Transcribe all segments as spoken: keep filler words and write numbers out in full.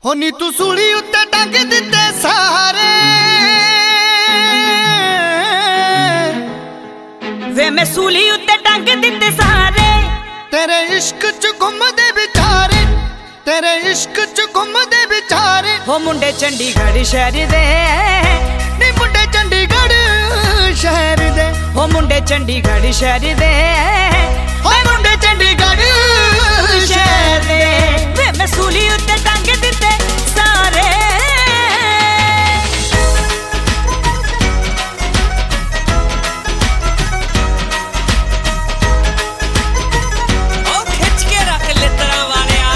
हो नी तू सूली उत्ते टंग दिते सारे वे मैं सूली उत्ते टंग दिते सारे तेरे इश्क च घुमदे विचारे तेरे इश्क च घुमदे विचारे हो मुंडे चंडीगढ़ शहर दे नी मुंडे चंडीगढ़ शहर दे हो मुंडे चंडीगढ़ शहर दे हो मुंडे चंडीगढ़ शहर दे वे मैं सूली उत्ते टंग दिते सारे ओ खिच के रख ले तेरा वालिया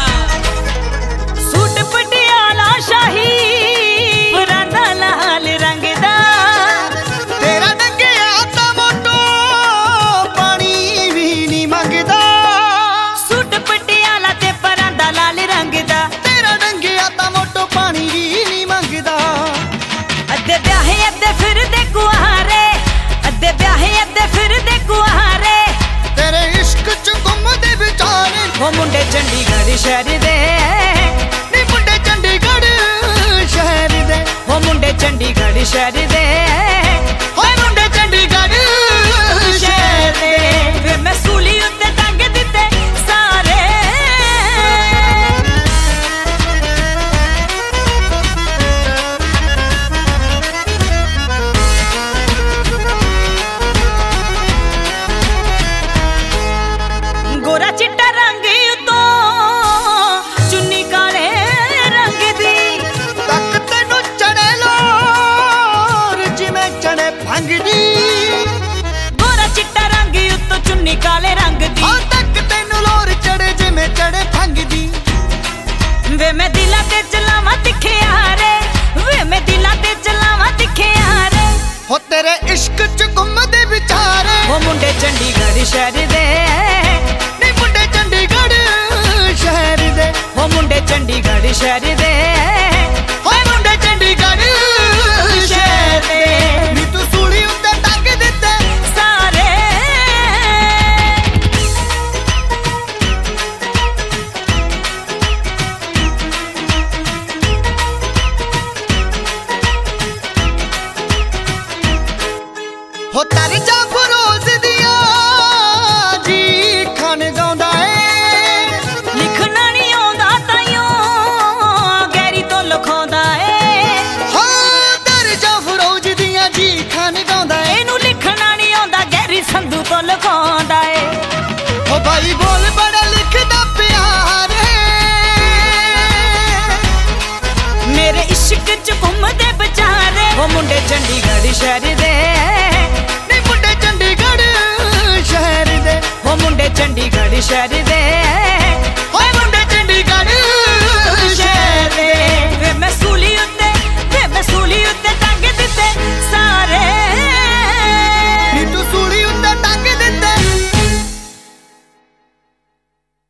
सूट पटियाला शाही परांदा लाल रंग दा तेरा डंगिया ता मोटो पानी भी नहीं मंगदा सूट पटियाला ते परांदा लाल रंग दा तेरा डंगिया ता मोटो पानी भी नहीं मंगदा अद्धे ब्याहे अद्धे फिरदे कुआरे अद्धे ब्याहे अद्धे फिरदे कुआरे तेरे इश्क च घुमदे विचारे हो मुंडे चंडीगढ़ शहर दे नी मुंडे चंडीगढ़ शहर दे हो मुंडे चंडीगढ़ शहर दे हो मुंडे चंडीगढ़ शहर दे वे मैं सूली उत्ते टंग दिते सारे गोरा चिट्टा रंग उतो चुन्नी काले रंग दी तक तेनू चढ़े लोर जिवें चढ़े भंग दी गोरा चिट्टा रंग उतो चुन्नी काले रंग दी हाँ तक तेनू लोर चढ़े जिवें चढ़े भंग दी वे मैं दिला ते चलावा तिखे यारे वे मैं दिला ते चलावा तिखे यारे हो तेरे इश्क च घुमदे विचारे हो मुंडे चंडीगढ़ शहर दे नी मुंडे चंडीगढ़ शहर दे हो मुंडे चंडीगढ़ शहर दे हो मुंडे चंडीगढ़ शहर दे नी तू सूली उत्ते टंग दिते सारे हो तारी जा फरोज दिया जी खान गाउंदा ए लिखना नहीं आउंदा ताइयों गैरी तो लिखाउंदा ए हाँ तारी जा फरोज दिया जी खान गाउंदा ए एनू लिखना नहीं आउंदा गैरी संधू तो लिखाउंदा ए हो भाई बोल बड़ा लिखदा प्यारे मेरे इश्क च घुमदे बेचारे हो मुंडे चंडीगढ़ शहर दे नी मुंडे चंडीगढ़ शहर दे हो मुंडे चंडीगढ़ शहर दे